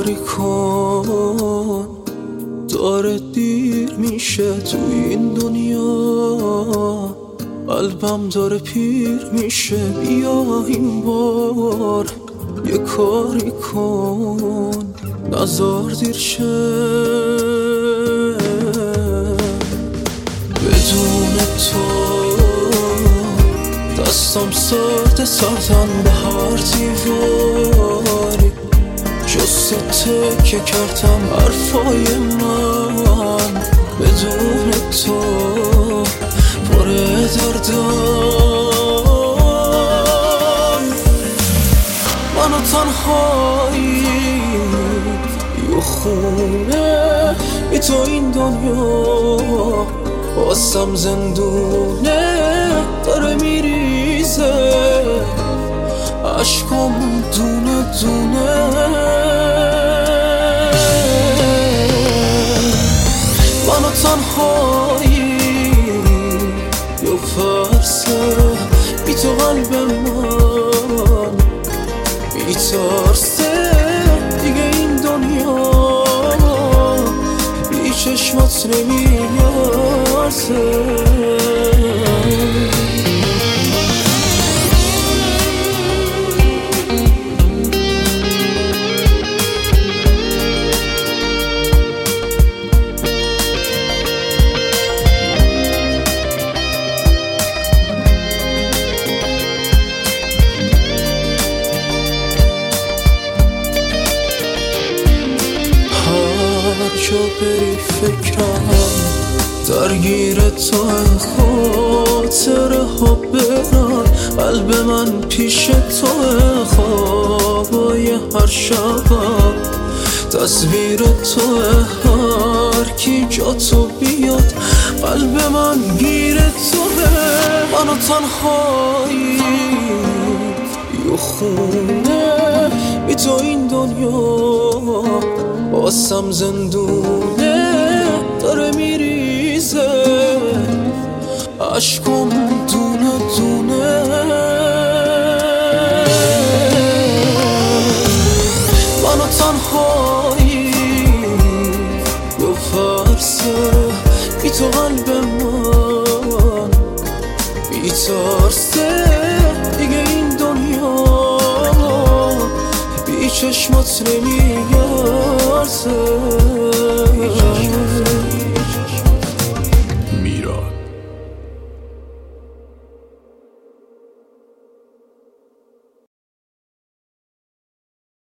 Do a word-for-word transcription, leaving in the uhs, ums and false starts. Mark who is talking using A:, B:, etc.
A: کاری کن، داره دیر میشه تو این دنیا، قلبم داره پیر میشه. بیا این بار یه کاری کن، نزار دیر شه. بدون تو دستم سرد سردن به هر دیواری، جسته تکه کردم حرفای من. بدون تو پر دردم، من و تنهایی یه خونه بی تو این دنیا واسم زندونه داره میریزه، عشقم دونه دونه. من و تنهایی یه فرسه بی تو قلب من میترسه دیگه این دنیا بی چشمات نمیارزه. جا بری فکرم درگیر تو، خاطره ها برن قلب من پیش تو. خوابای هر شبم تصویر تو، هر کی جا تو بیاد قلب من گیر تو. من و تنهایی یه خونه بی تو این دنیا واسم زندونه داره میریزه، عشقم دونه دونه. من و تنهایی یه فرسه بی تو قلب من میترسه دیگه این دنیا بی چشمات نمیارزه.